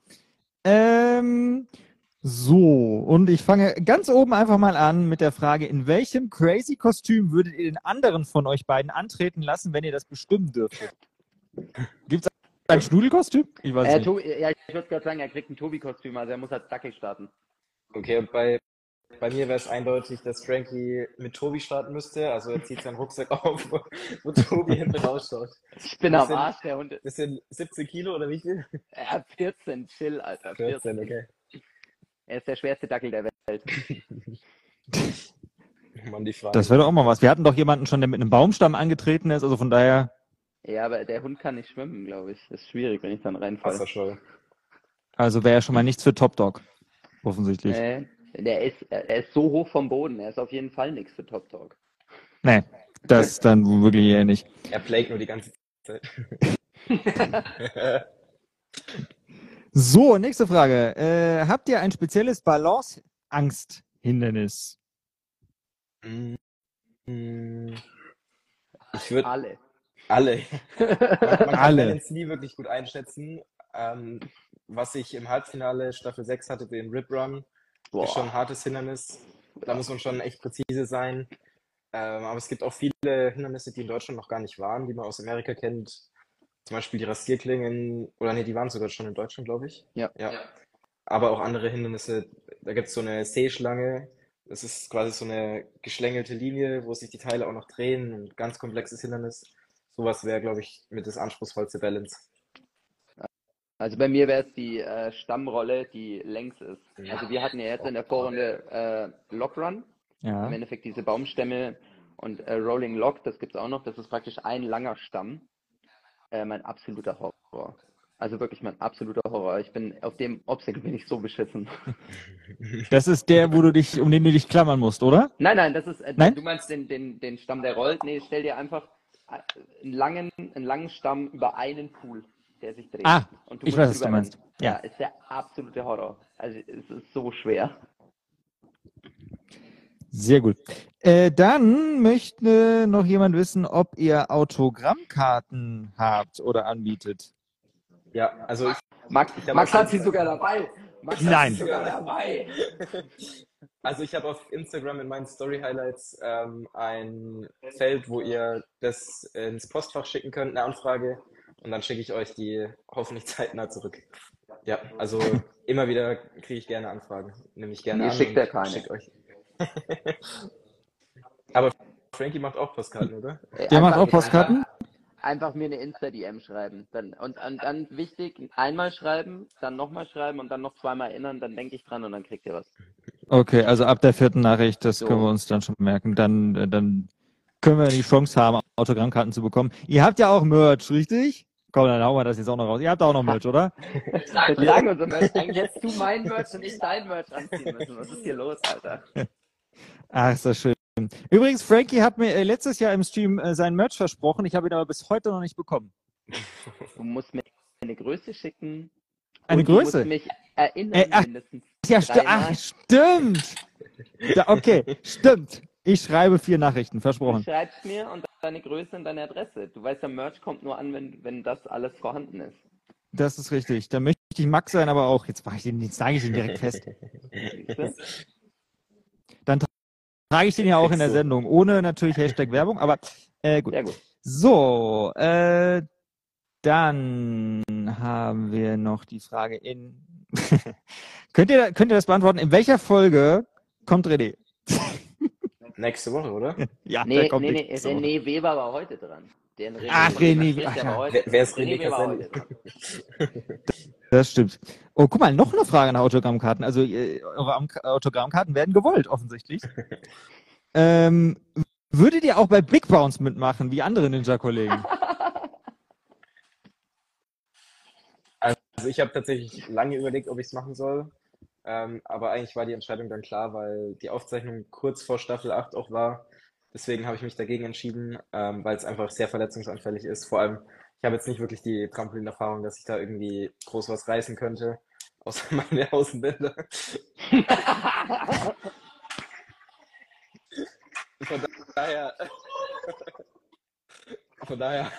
Ähm, so, und ich fange ganz oben einfach mal an mit der Frage, in welchem crazy Kostüm würdet ihr den anderen von euch beiden antreten lassen, wenn ihr das bestimmen dürftet? Gibt es ein Schnudelkostüm? Ich weiß Äh, nicht. Tobi, ja, ich würde gerade sagen, er kriegt ein Tobi-Kostüm, also er muss als Dackel starten. Okay, und bei, bei mir wäre es eindeutig, dass Frankie mit Tobi starten müsste. Also er zieht seinen Rucksack auf, wo, wo Tobi hinten rausschaut. Ich bin Das am sind- Arsch, der Hund. Das sind siebzehn Kilo oder wie viel? Er hat vierzehn, chill, Alter. vierzehn, okay. Er ist der schwerste Dackel der Welt. Mann, die Frage. Das wäre doch auch mal was. Wir hatten doch jemanden schon, der mit einem Baumstamm angetreten ist, also von daher. Ja, aber der Hund kann nicht schwimmen, glaube ich. Das ist schwierig, wenn ich dann reinfalle. Wasserscheu. Also wäre ja schon mal nichts für Top Dog. Offensichtlich. Nee, der ist, er ist so hoch vom Boden. Er ist auf jeden Fall nichts für Top Dog. Nee, das dann wirklich eher nicht. Er playt nur die ganze Zeit. So, nächste Frage. Äh, habt ihr ein spezielles Balance-Angst-Hindernis? Mm, Ich würde Alle. alle. Man, man kann Alle. Balance nie wirklich gut einschätzen. Ähm, was ich im Halbfinale Staffel sechs hatte, den Rip Run, Boah. ist schon ein hartes Hindernis. Da muss man schon echt präzise sein. Ähm, aber es gibt auch viele Hindernisse, die in Deutschland noch gar nicht waren, die man aus Amerika kennt. Zum Beispiel die Rasierklingen, oder nee, die waren sogar schon in Deutschland, glaube ich. Ja. Ja. Aber auch andere Hindernisse. Da gibt es so eine Seeschlange. Das ist quasi so eine geschlängelte Linie, wo sich die Teile auch noch drehen. Ein ganz komplexes Hindernis. Sowas wäre, glaube ich, mit das anspruchsvollste Balance. Also bei mir wäre es die äh, Stammrolle, die längs ist. Ja. Also wir hatten ja jetzt in der Vorrunde äh, Lock Run. Ja. Im Endeffekt diese Baumstämme und äh, Rolling Lock, das gibt es auch noch. Das ist praktisch ein langer Stamm. Äh, mein absoluter Horror. Also wirklich mein absoluter Horror. Ich bin auf dem Obstacle bin ich so beschissen. Das ist der, wo du dich, um den du dich klammern musst, oder? Nein, nein, das ist, äh, Nein? du meinst den, den, den Stamm, der rollt. Nee, stell dir einfach äh, einen langen, einen langen Stamm über einen Pool, der sich dreht. Ah, Und du ich musst weiß, was du drüber meinst. rennen. Ja, Ja. ist der absolute Horror. Also es ist so schwer. Sehr gut. Äh, dann möchte noch jemand wissen, ob ihr Autogrammkarten habt oder anbietet. Ja, also ich, Max, Ich hab Max auf hat sie Insta- sogar dabei. Max Nein. hat sie sogar dabei. Also ich habe auf Instagram in meinen Story-Highlights ähm, ein Feld, wo ihr das ins Postfach schicken könnt, eine Anfrage, und dann schicke ich euch die hoffentlich zeitnah zurück. Ja, also immer wieder kriege ich gerne Anfragen. Nehme ich gerne Mir an schickt er und keine. schicke euch. Aber Frankie macht auch Postkarten, oder? Ey, Der macht einfach- auch Postkarten? Einfach, einfach mir eine Insta-D M schreiben. Dann, und, und dann wichtig, einmal schreiben, dann nochmal schreiben und dann noch zweimal erinnern, dann denke ich dran und dann kriegt ihr was. Okay, also ab der vierten Nachricht, das So. können wir uns dann schon merken. Dann, äh, dann können wir die Chance haben, Autogrammkarten zu bekommen. Ihr habt ja auch Merch, richtig? Komm, dann hauen wir das jetzt auch noch raus. Ihr habt auch noch Merch, oder? Wir tragen unser Merch. Eigentlich hättest du mein Merch und ich dein Merch anziehen müssen. Was ist hier los, Alter? Ach, ist das schön. Übrigens, Frankie hat mir äh, letztes Jahr im Stream äh, sein Merch versprochen. Ich habe ihn aber bis heute noch nicht bekommen. Du musst mir eine Größe schicken. Eine und Größe? Du musst mich erinnern, Äh, ach, mindestens Ja, sti dreimal. ach, stimmt. Ja, okay, stimmt. Ich schreibe vier Nachrichten, Du versprochen. schreibst mir und deine Größe und deine Adresse. Du weißt, der Merch kommt nur an, wenn, wenn das alles vorhanden ist. Das ist richtig. Da möchte ich Max sein, aber auch. Jetzt, mach ich den, jetzt sage ich ihn direkt fest. Siehst du? Dann tra- trage ich den ja auch in der So. Sendung, ohne natürlich Hashtag Werbung, aber äh, gut. Sehr gut. So, äh, dann haben wir noch die Frage in. könnt, ihr, könnt ihr das beantworten? In welcher Folge kommt René? Nächste Woche, oder? Ja, der Nee, kommt nee, nicht. nee, so. René Weber war heute dran. Den René, Ach, von dem man René, spricht, ach der ja. war heute Wer, dran. wer ist René René Weber war Caselli? heute dran. Das stimmt. Oh, guck mal, noch eine Frage nach Autogrammkarten. Also, äh, eure Am Autogrammkarten werden gewollt, offensichtlich. ähm, würdet ihr auch bei Big Bounce mitmachen, wie andere Ninja-Kollegen? Also ich habe tatsächlich lange überlegt, ob ich es machen soll. Ähm, aber eigentlich war die Entscheidung dann klar, weil die Aufzeichnung kurz vor Staffel acht auch war. Deswegen habe ich mich dagegen entschieden, ähm, weil es einfach sehr verletzungsanfällig ist. Vor allem, ich habe jetzt nicht wirklich die Trampolinerfahrung, dass ich da irgendwie groß was reißen könnte, außer meine Außenbänder. Von daher, von daher,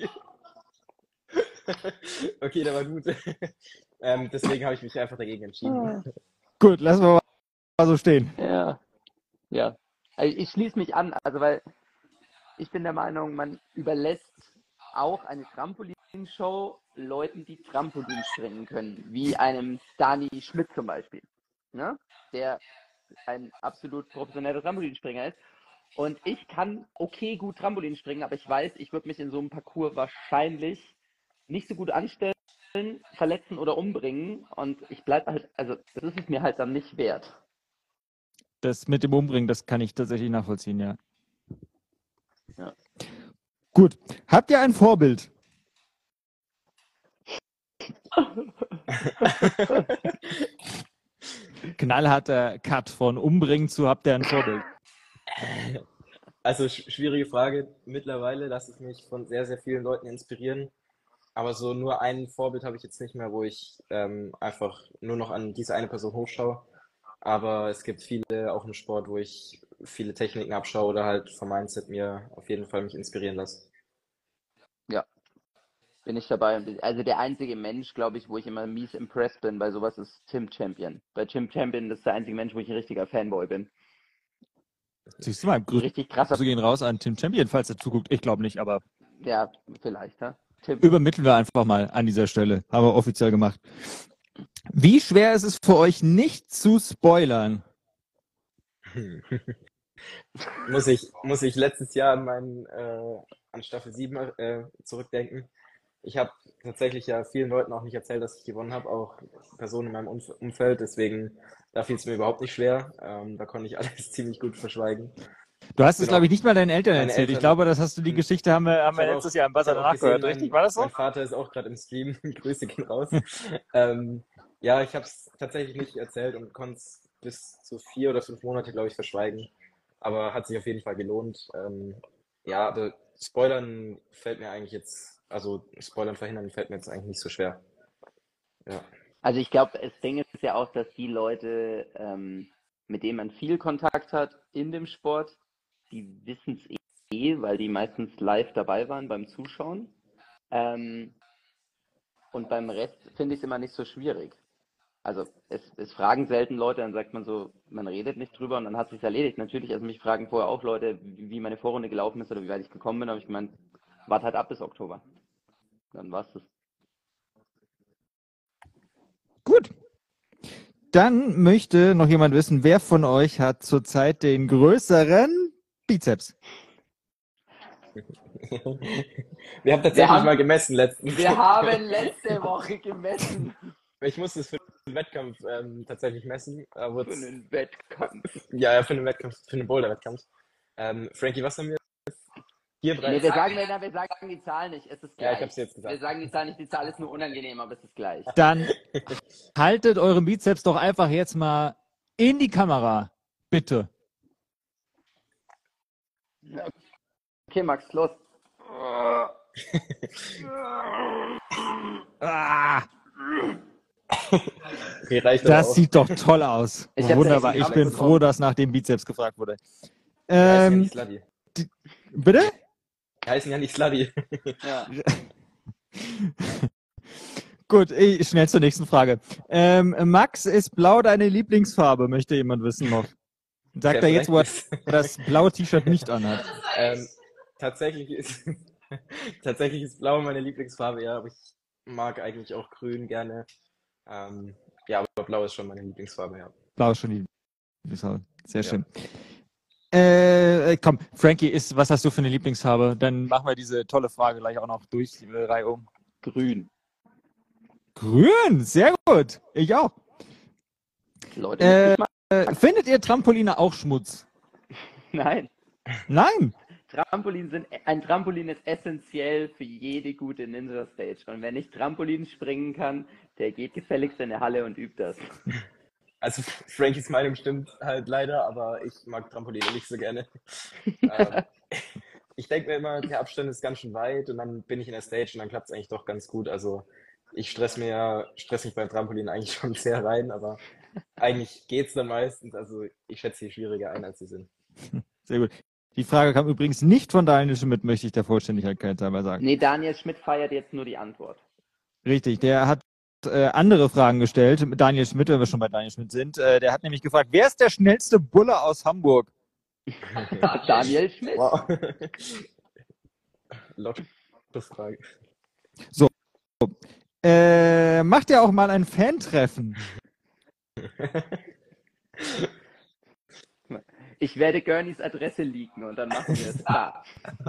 okay, der war gut. Ähm, deswegen habe ich mich einfach dagegen entschieden. Gut, lassen wir mal so stehen. Ja, ja. Also ich schließe mich an, also weil ich bin der Meinung, man überlässt auch eine Trampolinshow Leuten, die Trampolin springen können, wie einem Dani Schmidt zum Beispiel, ne? Der ein absolut professioneller Trampolinspringer ist. Und ich kann okay gut Trampolin springen, aber ich weiß, ich würde mich in so einem Parcours wahrscheinlich nicht so gut anstellen, verletzen oder umbringen. Und ich bleibe halt, also das ist es mir halt dann nicht wert. Das mit dem Umbringen, das kann ich tatsächlich nachvollziehen, ja. Ja. Gut. Habt ihr ein Vorbild? Knallharter Cut von Umbringen zu habt ihr ein Vorbild? Also sch schwierige Frage. Mittlerweile lasse ich mich von sehr, sehr vielen Leuten inspirieren. Aber so nur ein Vorbild habe ich jetzt nicht mehr, wo ich ähm, einfach nur noch an diese eine Person hochschaue. Aber es gibt viele auch im Sport, wo ich viele Techniken abschaue oder halt vom Mindset mir auf jeden Fall mich inspirieren lasse. Ja, bin ich dabei. Also der einzige Mensch, glaube ich, wo ich immer mies impressed bin bei sowas, ist Tim Champion. Bei Tim Champion, das ist der einzige Mensch, wo ich ein richtiger Fanboy bin. Siehst du mal, Ein Grüße richtig krasser, gehen raus an Tim Champion, falls er zuguckt. Ich glaube nicht, aber ja, vielleicht, ne? Tim. übermitteln wir einfach mal an dieser Stelle. Haben wir offiziell gemacht. Wie schwer ist es für euch, nicht zu spoilern? Muss ich, muss ich letztes Jahr an meinen, äh, an Staffel sieben äh, zurückdenken. Ich habe tatsächlich ja vielen Leuten auch nicht erzählt, dass ich gewonnen habe, auch Personen in meinem Umf Umfeld. Deswegen, da fiel es mir überhaupt nicht schwer. Ähm, da konnte ich alles ziemlich gut verschweigen. Du hast es, Genau. glaube ich, nicht mal deinen Eltern Meine erzählt. Ich Eltern- glaube, das hast du, die Geschichte haben wir, haben Ich wir hab letztes auch- Jahr im Buzzer ich hab auch danach gehört, gesehen, richtig? mein- War das so? Mein Vater ist auch gerade im Stream. Grüße gehen raus. ähm, ja, ich habe es tatsächlich nicht erzählt und konnte es bis zu vier oder fünf Monate, glaube ich, verschweigen. Aber hat sich auf jeden Fall gelohnt. Ähm, ja, aber Spoilern fällt mir eigentlich jetzt, also Spoilern verhindern fällt mir jetzt eigentlich nicht so schwer. Ja. Also ich glaube, das Ding ist ja auch, dass die Leute, ähm, mit denen man viel Kontakt hat in dem Sport, die wissen es eh, weil die meistens live dabei waren beim Zuschauen. Ähm, Und beim Rest finde ich es immer nicht so schwierig. Also es, es fragen selten Leute, dann sagt man so, man redet nicht drüber und dann hat es sich erledigt. Natürlich, also mich fragen vorher auch Leute, wie, wie meine Vorrunde gelaufen ist oder wie weit ich gekommen bin, habe ich gemeint, warte halt ab bis Oktober. Dann war's das. Gut. Dann möchte noch jemand wissen, wer von euch hat zurzeit den größeren Bizeps? Wir haben tatsächlich Wir haben- mal gemessen letztens. Wir haben letzte Woche gemessen Ich musste es für den Wettkampf ähm, tatsächlich messen. Da für wurd's- einen Wettkampf. ja, ja, für den Wettkampf, für den Boulder-Wettkampf. Ähm, Frankie, was haben wir? Vier, drei. Nee, wir sagen, wir, wir sagen die Zahl nicht, es ist gleich. Ja, ich hab's jetzt gesagt. Wir sagen die Zahl nicht, die Zahl ist nur unangenehm, aber es ist gleich. Dann haltet euren Bizeps doch einfach jetzt mal in die Kamera. Bitte. Okay, Max, los. Ah, Okay, reicht aber das auch. sieht doch toll aus. Ich hab's Wunderbar. echt Ich bin bekommen. froh, dass nach dem Bizeps gefragt wurde. Die heißen ja Ähm, nicht Sluddy. bitte? Die heißen ja nicht Sluddy. Ja. Gut, ich, schnell zur nächsten Frage. Ähm, Max, ist blau deine Lieblingsfarbe? Möchte jemand wissen noch? Sagt er jetzt, wo er das blaue T-Shirt nicht anhat. ähm, tatsächlich ist tatsächlich ist Blau meine Lieblingsfarbe, ja, aber ich mag eigentlich auch Grün gerne. Ähm, ja, aber Blau ist schon meine Lieblingsfarbe, ja. Blau ist schon die Lieblingsfarbe. Sehr Ja. schön. Äh, komm, Frankie, ist, was hast du für eine Lieblingsfarbe? Dann machen wir diese tolle Frage gleich auch noch durch die Reihe um. Grün. Grün, sehr gut. Ich auch. Leute, Äh, nicht mal- Äh, findet ihr Trampoline auch Schmutz? nein. Nein. Trampolin sind, ein Trampolin ist essentiell für jede gute Ninja-Stage. Und wer nicht Trampolin springen kann, der geht gefälligst in eine Halle und übt das. Also Frankies Meinung stimmt halt leider, aber ich mag Trampoline nicht so gerne. ähm, ich denke mir immer, der Abstand ist ganz schön weit und dann bin ich in der Stage und dann klappt es eigentlich doch ganz gut. Also ich stress mir ja, stress mich beim Trampolin eigentlich schon sehr rein, aber eigentlich geht's dann meistens. Also ich schätze sie schwieriger ein, als sie sind. Sehr gut. Die Frage kam übrigens nicht von Daniel Schmidt, möchte ich der Vollständigkeit halber sagen. Nee, Daniel Schmidt feiert jetzt nur die Antwort. Richtig, der hat äh, andere Fragen gestellt. Daniel Schmidt, wenn wir schon bei Daniel Schmidt sind, äh, der hat nämlich gefragt, wer ist der schnellste Bulle aus Hamburg? Daniel Schmidt. Wow. Lotto-Frage. Äh, macht ihr auch mal ein Fan-Treffen? Ich werde Gurneys Adresse leaken und dann machen wir es. Ah.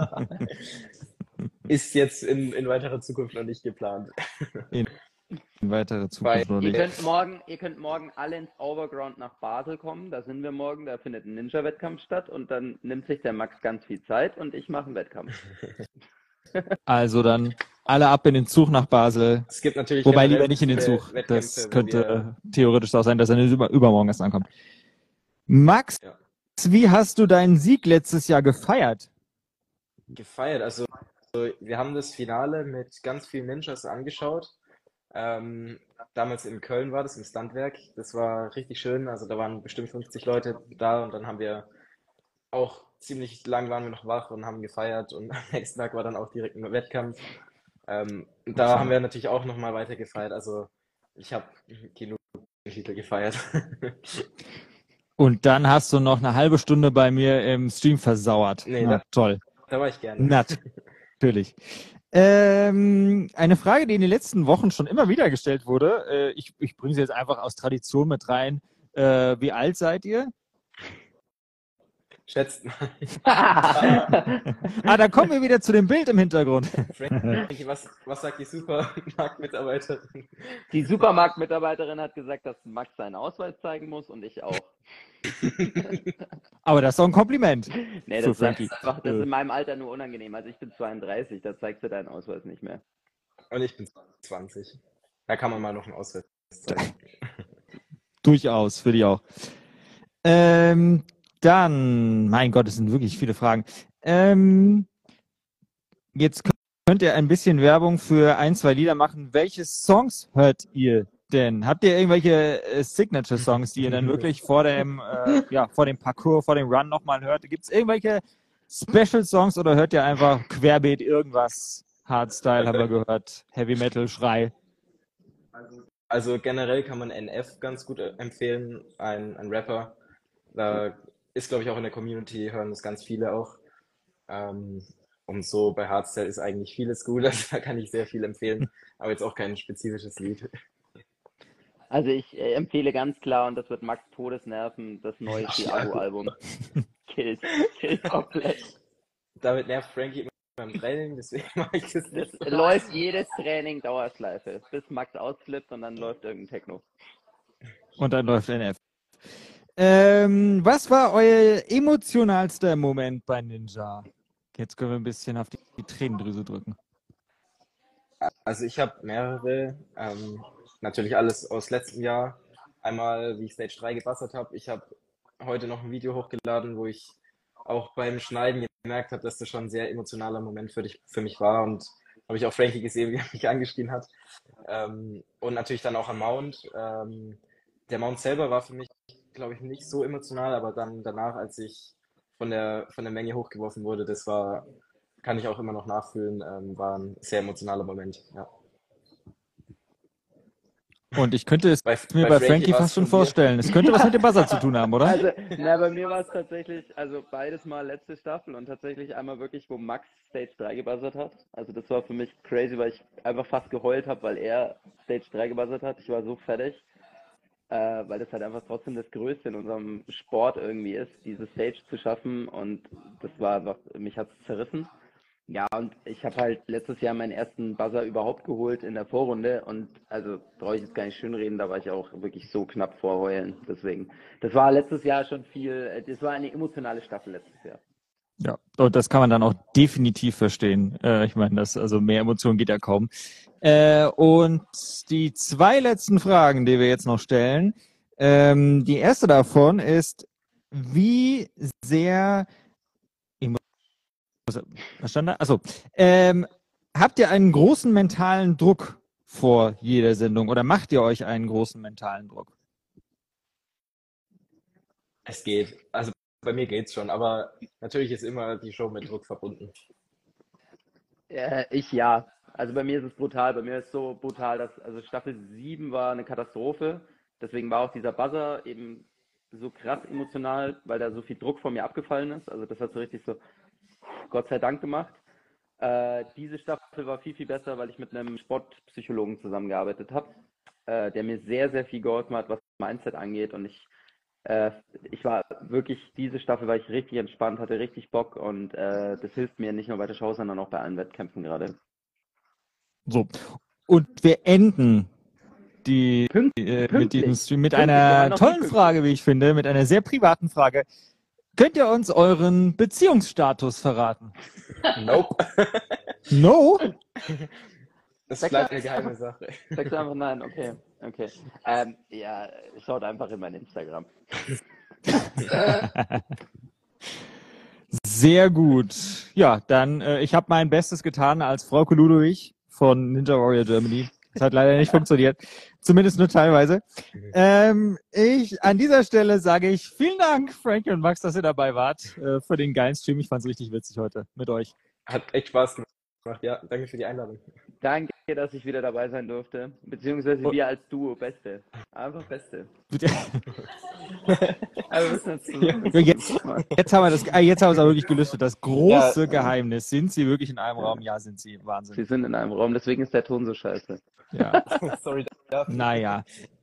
Ist jetzt in, in weiterer Zukunft noch nicht geplant. In weitere Zukunft noch Ihr nicht. könnt morgen, ihr könnt morgen alle ins Overground nach Basel kommen. Da sind wir morgen. Da findet ein Ninja-Wettkampf statt und dann nimmt sich der Max ganz viel Zeit und ich mache einen Wettkampf. Also dann alle ab in den Zug nach Basel. Es gibt natürlich Wobei generell lieber nicht in den viele Zug. Wettkämpfe, Das wo könnte wir- äh, theoretisch auch sein, dass er nicht über, übermorgen erst ankommt. Max, Ja. wie hast du deinen Sieg letztes Jahr gefeiert? gefeiert. Also so, wir haben das Finale mit ganz vielen Ninjas angeschaut. Ähm, damals in Köln war das, im Standwerk. Das war richtig schön. Also da waren bestimmt fünfzig Leute da und dann haben wir auch ziemlich lang waren wir noch wach und haben gefeiert und am nächsten Tag war dann auch direkt ein Wettkampf. Ähm, und da haben wir natürlich auch nochmal weiter gefeiert. Also ich habe genug Titel gefeiert. Und dann hast du noch eine halbe Stunde bei mir im Stream versauert. Nee, Na, da- toll. Da war ich gerne. Natürlich. Ähm, eine Frage, die in den letzten Wochen schon immer wieder gestellt wurde. Äh, ich ich bringe sie jetzt einfach aus Tradition mit rein. Äh, wie alt seid ihr? Schätzt mal. Ah, da kommen wir wieder zu dem Bild im Hintergrund. Frankie, was, was sagt die Supermarktmitarbeiterin? Die Supermarktmitarbeiterin hat gesagt, dass Max seinen Ausweis zeigen muss und ich auch. Aber das ist doch ein Kompliment. Nee, Für das, sagt, Frankie. einfach, das ist in meinem Alter nur unangenehm. Also ich bin zweiunddreißig, da zeigst du deinen Ausweis nicht mehr. Und ich bin zwanzig. Da kann man mal noch einen Ausweis zeigen. Durchaus, für dich auch. Ähm, dann, mein Gott, es sind wirklich viele Fragen. Ähm, jetzt könnt ihr ein bisschen Werbung für ein, zwei Lieder machen. Welche Songs hört ihr denn? Habt ihr irgendwelche äh, Signature-Songs, die ihr dann wirklich vor dem, äh, ja, vor dem Parcours, vor dem Run nochmal hört? Gibt es irgendwelche Special-Songs oder hört ihr einfach querbeet irgendwas? Hardstyle haben wir gehört, Heavy Metal, Schrei. Also generell kann man N F ganz gut äh, empfehlen, ein, ein Rapper. Da ist, glaube ich, auch in der Community, hören das ganz viele auch. Ähm, und so bei Hardstyle ist eigentlich vieles gut, also da kann ich sehr viel empfehlen, aber jetzt auch kein spezifisches Lied. Also ich äh, empfehle ganz klar, und das wird Max Todesnerven, das neue Ja, Thiago-Album. Killt, killt komplett. Damit nervt Frankie immer beim Training, deswegen mache ich das Das nicht so. läuft jedes Training Dauerschleife, bis Max ausflippt und dann läuft irgendein Techno. Und dann läuft N F. Ähm, was war euer emotionalster Moment bei Ninja? Jetzt können wir ein bisschen auf die, die Tränendrüse drücken. Also ich habe mehrere, ähm, natürlich alles aus letztem Jahr. Einmal, wie ich Stage drei gebassert habe. Ich habe heute noch ein Video hochgeladen, wo ich auch beim Schneiden gemerkt habe, dass das schon ein sehr emotionaler Moment für, dich, für mich war. Und habe ich auch Frankie gesehen, wie er mich angeschrien hat. Ähm, und natürlich dann auch am Mount. Ähm, der Mount selber war für mich, glaube ich, nicht so emotional, aber dann danach, als ich von der, von der Menge hochgeworfen wurde, das war, kann ich auch immer noch nachfühlen, ähm, war ein sehr emotionaler Moment. Ja. Und ich könnte es Bei, mir bei bei Frankie Frankie war's fast schon von dir. vorstellen. Es könnte was mit dem Buzzer zu tun haben, oder? Also, na, bei mir war es tatsächlich, also beides mal letzte Staffel und tatsächlich einmal wirklich, wo Max Stage drei gebuzzert hat. Also das war für mich crazy, weil ich einfach fast geheult habe, weil er Stage drei gebuzzert hat. Ich war so fertig, äh, weil das halt einfach trotzdem das Größte in unserem Sport irgendwie ist, diese Stage zu schaffen, und das war einfach, mich hat es zerrissen. Ja, und ich habe halt letztes Jahr meinen ersten Buzzer überhaupt geholt in der Vorrunde, und also brauche ich jetzt gar nicht schönreden, da war ich auch wirklich so knapp vor Heulen. Deswegen, das war letztes Jahr schon viel, das war eine emotionale Staffel letztes Jahr. Ja, und das kann man dann auch definitiv verstehen. Äh, ich meine, das, also mehr Emotionen geht ja kaum. Äh, und die zwei letzten Fragen, die wir jetzt noch stellen, ähm, die erste davon ist, wie sehr Was stand da? Achso. Ähm, habt ihr einen großen mentalen Druck vor jeder Sendung oder macht ihr euch einen großen mentalen Druck? Es geht. Also bei mir geht's schon, aber natürlich ist immer die Show mit Druck verbunden. Äh, ich ja. Also bei mir ist es brutal. Bei mir ist es so brutal, dass, also Staffel sieben war eine Katastrophe. Deswegen war auch dieser Buzzer eben so krass emotional, weil da so viel Druck von mir abgefallen ist. Also das hat so richtig so Gott sei Dank gemacht. Äh, diese Staffel war viel, viel besser, weil ich mit einem Sportpsychologen zusammengearbeitet habe, äh, der mir sehr, sehr viel geholfen hat, was Mindset angeht. Und ich, äh, ich war wirklich, diese Staffel war ich richtig entspannt, hatte richtig Bock, und äh, das hilft mir nicht nur bei der Show, sondern auch bei allen Wettkämpfen gerade. So. Und wir enden die, Pünkt, äh, mit pünktlich, diesem Stream mit pünktlich, wir waren einer noch tollen pünktlich. Frage, wie ich finde, mit einer sehr privaten Frage. Könnt ihr uns euren Beziehungsstatus verraten? Nope. No? Das Sag bleibt mal. eine geheime Sache. Sagst du einfach nein, okay, okay. Ähm, ja, schaut einfach in mein Instagram. Sehr gut. Ja, dann, äh, ich habe mein Bestes getan als Frauke Ludwig von Ninja Warrior Germany. Das hat leider nicht funktioniert. Zumindest nur teilweise. Ähm, ich, an dieser Stelle sage ich vielen Dank, Frankie und Max, dass ihr dabei wart, äh, für den geilen Stream. Ich fand's richtig witzig heute mit euch. Hat echt Spaß gemacht. Ja, danke für die Einladung. Danke, dass ich wieder dabei sein durfte. Beziehungsweise Und- wir als Duo, Beste. Einfach Beste. Bitte. Also, wir müssen jetzt Ja, jetzt, jetzt haben wir das, ah, jetzt haben wir es aber wirklich gelüstet. Das große Geheimnis. Sind sie wirklich in einem Raum? Ja, sind sie. Wahnsinn. Sie sind in einem Raum, deswegen ist der Ton so scheiße. Ja. Sorry dafür. Naja.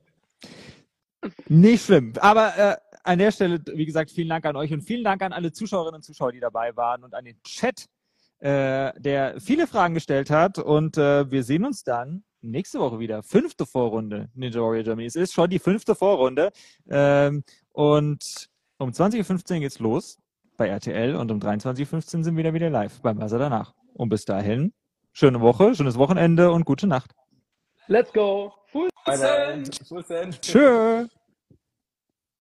Nicht schlimm. Aber äh, an der Stelle, wie gesagt, vielen Dank an euch und vielen Dank an alle Zuschauerinnen und Zuschauer, die dabei waren, und an den Chat, äh, der viele Fragen gestellt hat. Und äh, wir sehen uns dann nächste Woche wieder. Fünfte Vorrunde Ninja Warrior Germany. Es ist schon die fünfte Vorrunde. Ähm, und um zwanzig Uhr fünfzehn geht's los bei R T L und um dreiundzwanzig Uhr fünfzehn sind wir wieder wieder live beim Buzzer danach. Und bis dahin, schöne Woche, schönes Wochenende und gute Nacht. Let's go! Full Bye bye. Full send. Tschö.